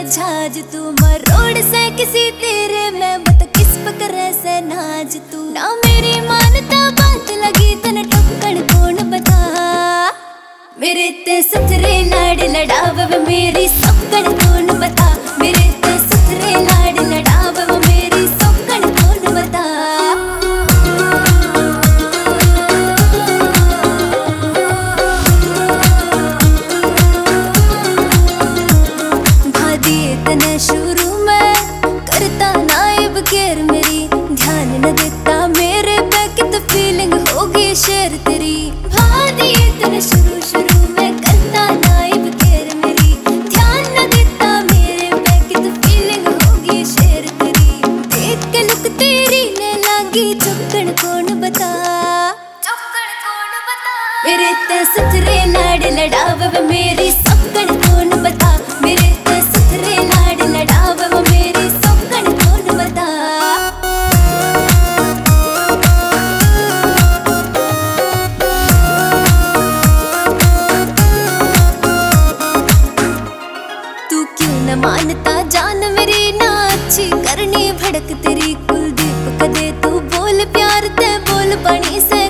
झाज तू मरोड़ से किसी तेरे मैं बता किस पकड़े से नाज तू ना मेरी मानता बात लगी तन टक्कन कौन बता मेरे ते सतरे लाड़ लड़ाव मेरी सबकन कौन बता मेरे ते सतरे लाड़ लड़ाव मेरी सबकन कौन बता तने शुरू में करता नाइब केर मेरी ध्यान न देता मेरे पे कित फीलिंग होगी शेर तेरी भादी तने शुरू में करता नाइब केर मेरी ध्यान न देता मेरे पे कित फीलिंग होगी शेर तेरी देख के लुक तेरी ने लगी चुपकन कौन बता मेरे ते सतरे लाड़ लड़ाव मेरी सबकन कौन बता मेरे ते सतरे लाड़ लड़ाव मेरी सबकन कौन बता तू क्यों न मानता जान मेरी ना अच्छी करनी भड़क तेरी कुलदीप कदे तू बोल प्यार ते बोल बनी से